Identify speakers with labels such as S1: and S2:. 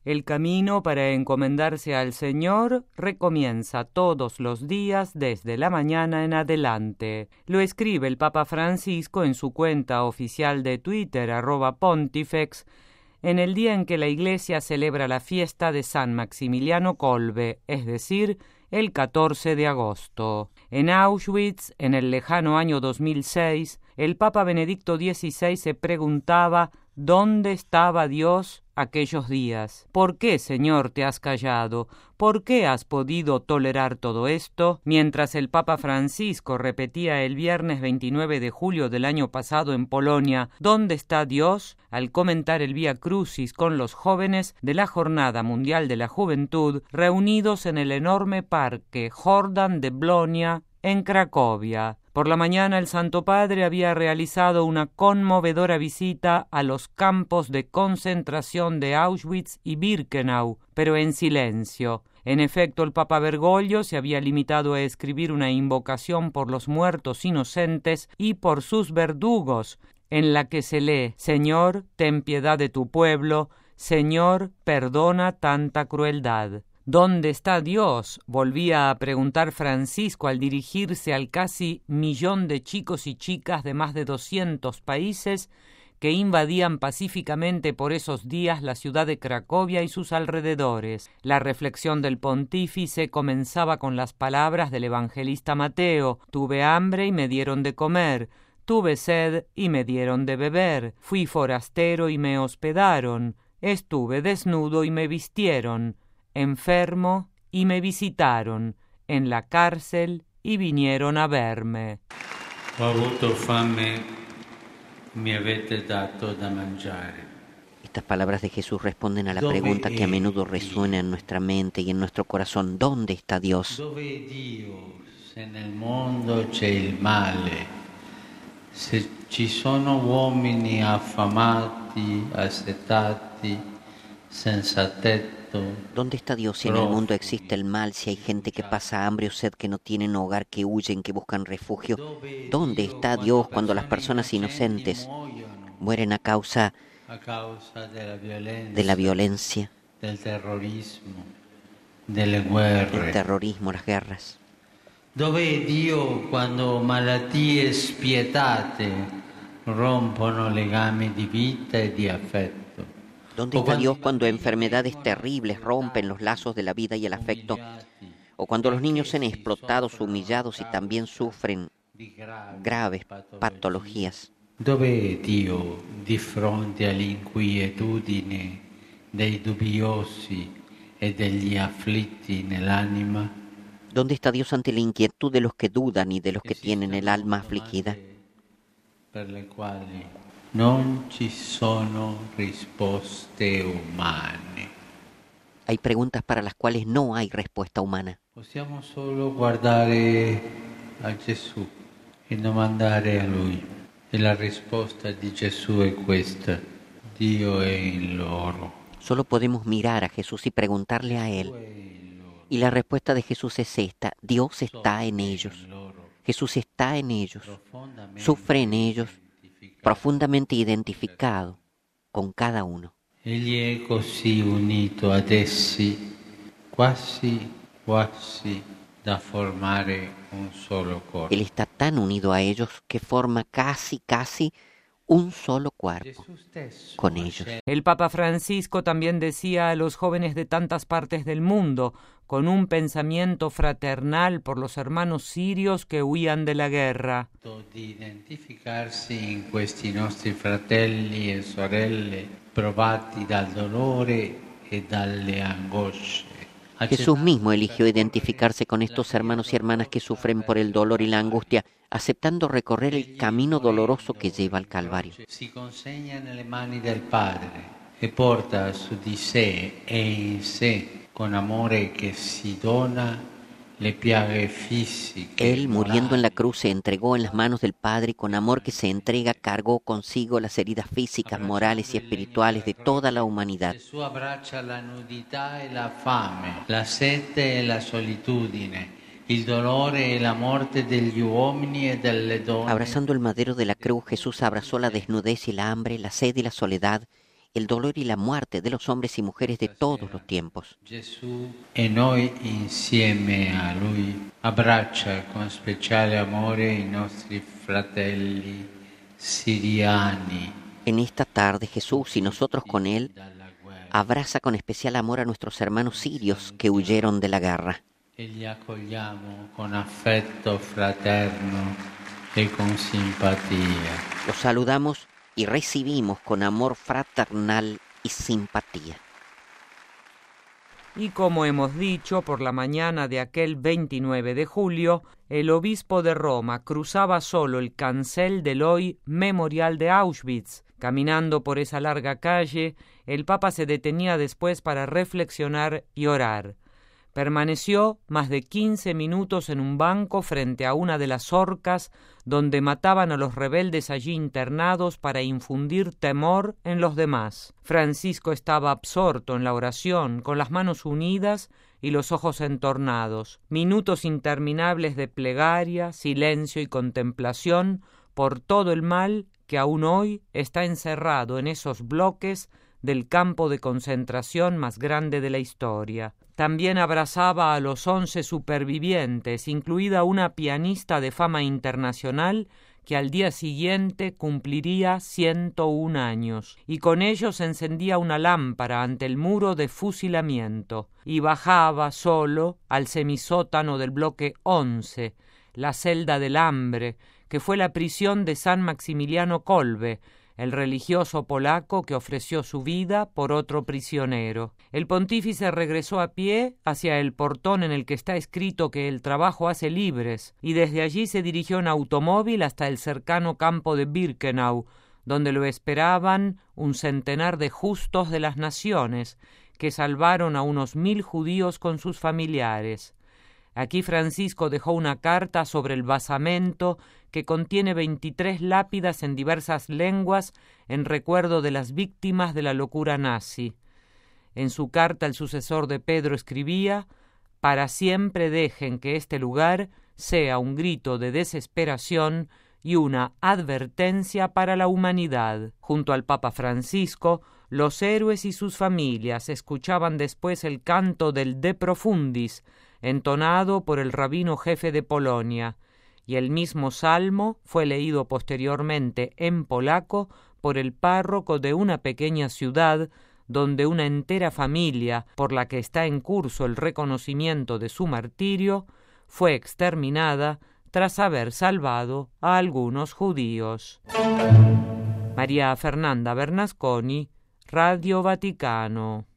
S1: El camino para encomendarse al Señor recomienza todos los días desde la mañana en adelante. Lo escribe el Papa Francisco en su cuenta oficial de Twitter, @Pontifex, en el día en que la Iglesia celebra la fiesta de San Maximiliano Kolbe, es decir, el 14 de agosto. En Auschwitz, en el lejano año 2006, el Papa Benedicto XVI se preguntaba ¿dónde estaba Dios aquellos días? ¿Por qué, Señor, te has callado? ¿Por qué has podido tolerar todo esto? Mientras el Papa Francisco repetía el viernes 29 de julio del año pasado en Polonia, ¿dónde está Dios?, al comentar el Vía Crucis con los jóvenes de la Jornada Mundial de la Juventud, reunidos en el enorme parque Jordan de Blonia, en Cracovia. Por la mañana el Santo Padre había realizado una conmovedora visita a los campos de concentración de Auschwitz y Birkenau, pero en silencio. En efecto, el Papa Bergoglio se había limitado a escribir una invocación por los muertos inocentes y por sus verdugos, en la que se lee: Señor, ten piedad de tu pueblo, Señor, perdona tanta crueldad. ¿Dónde está Dios?, volvía a preguntar Francisco al dirigirse al casi 1.000.000 de chicos y chicas de más de 200 países que invadían pacíficamente por esos días la ciudad de Cracovia y sus alrededores. La reflexión del pontífice comenzaba con las palabras del evangelista Mateo: tuve hambre y me dieron de comer, tuve sed y me dieron de beber, fui forastero y me hospedaron, estuve desnudo y me vistieron, enfermo y me visitaron, en la cárcel y vinieron a verme.
S2: Ho avuto fame, mi avete dato da mangiare.
S3: Estas palabras de Jesús responden a la pregunta que a menudo resuena en nuestra mente y en nuestro corazón: ¿dónde está Dios?
S2: Dove è Dio se nel mondo c'è il male? Se ci sono uomini affamati, assetati, senza tetto.
S3: ¿Dónde está Dios si en el mundo existe el mal, si hay gente que pasa hambre o sed, que no tienen hogar, que huyen, que buscan refugio? ¿Dónde está Dios cuando las personas inocentes mueren a causa de la violencia,
S2: del terrorismo, delle guerre?
S3: el terrorismo, las guerras?
S2: Dove è Dio quando malattie spietate rompono legami di vita e di affetto?
S3: ¿Dónde está Dios cuando enfermedades terribles rompen los lazos de la vida y el afecto? O cuando los niños son explotados, humillados y también sufren graves patologías.
S2: Dove è Dio di fronte all'inquietudine dei dubbiosi e degli afflitti nell'anima?
S3: ¿Dónde está Dios ante la inquietud de los que dudan y de los que tienen el alma afligida?
S2: Per le quali non ci sono risposte umane.
S3: Hay preguntas para las cuales no hay respuesta humana.
S2: Possiamo solo guardare a Gesù e domandare a Lui. E la risposta di Gesù è questa: Dio è in loro.
S3: Solo podemos mirar a Jesús y preguntarle a Él. Y la respuesta de Jesús es esta: Dios está en ellos. Jesús está en ellos. Sufre en ellos, profundamente identificado con cada uno.
S2: Egli è così unito ad essi, quasi da formare un solo corpo.
S3: Él está tan unido a ellos que forma casi un solo cuerpo con ellos.
S1: El Papa Francisco también decía a los jóvenes de tantas partes del mundo, con un pensamiento fraternal por los hermanos sirios que huían de la guerra:
S2: di identificarsi in questi nostri fratelli e sorelle provati dal dolore e dalle angosce.
S3: Jesús mismo eligió identificarse con estos hermanos y hermanas que sufren por el dolor y la angustia, aceptando recorrer el camino doloroso que lleva al Calvario.
S2: Si consegna nelle mani del Padre e porta su di sé e in sé con amore che si dona le piaghe fisiche.
S3: Él, muriendo en la cruz, se entregó en las manos del Padre y con amor que se entrega cargó consigo las heridas físicas, morales y espirituales de toda la humanidad.
S2: Gesù abbraccia la nudità e la fame, la sete e la solitudine, il dolore e la morte degli uomini e delle donne.
S3: Abrazando el madero de la cruz, Jesús abrazó la desnudez y la hambre, la sed y la soledad, el dolor y la muerte de los hombres y mujeres de todos los tiempos.
S2: Gesù e noi insieme a Lui abbraccia con speciale amore i nostri fratelli siriani.
S3: En esta tarde Jesús y nosotros con Él abraza con especial amor a nuestros hermanos sirios que huyeron de la guerra.
S2: E li accogliamo con affetto fraterno e con simpatia.
S3: Los saludamos y recibimos con amor fraternal y simpatía.
S1: Y como hemos dicho, por la mañana de aquel 29 de julio, el obispo de Roma cruzaba solo el cancel del hoy Memorial de Auschwitz. Caminando por esa larga calle, el Papa se detenía después para reflexionar y orar. Permaneció más de 15 minutos en un banco frente a una de las horcas donde mataban a los rebeldes allí internados para infundir temor en los demás. Francisco estaba absorto en la oración, con las manos unidas y los ojos entornados. Minutos interminables de plegaria, silencio y contemplación por todo el mal que aún hoy está encerrado en esos bloques del campo de concentración más grande de la historia. También abrazaba a los 11 supervivientes, incluida una pianista de fama internacional que al día siguiente cumpliría 101 años, y con ellos encendía una lámpara ante el muro de fusilamiento, y bajaba solo al semisótano del bloque 11, la celda del hambre, que fue la prisión de San Maximiliano Kolbe, el religioso polaco que ofreció su vida por otro prisionero. El pontífice regresó a pie hacia el portón en el que está escrito que el trabajo hace libres, y desde allí se dirigió en automóvil hasta el cercano campo de Birkenau, donde lo esperaban un centenar de justos de las naciones, que salvaron a unos 1000 judíos con sus familiares. Aquí Francisco dejó una carta sobre el basamento que contiene 23 lápidas en diversas lenguas en recuerdo de las víctimas de la locura nazi. En su carta el sucesor de Pedro escribía: «Para siempre dejen que este lugar sea un grito de desesperación y una advertencia para la humanidad». Junto al Papa Francisco, los héroes y sus familias escuchaban después el canto del De Profundis, entonado por el rabino jefe de Polonia, y el mismo salmo fue leído posteriormente en polaco por el párroco de una pequeña ciudad donde una entera familia, por la que está en curso el reconocimiento de su martirio, fue exterminada tras haber salvado a algunos judíos. María Fernanda Bernasconi, Radio Vaticano.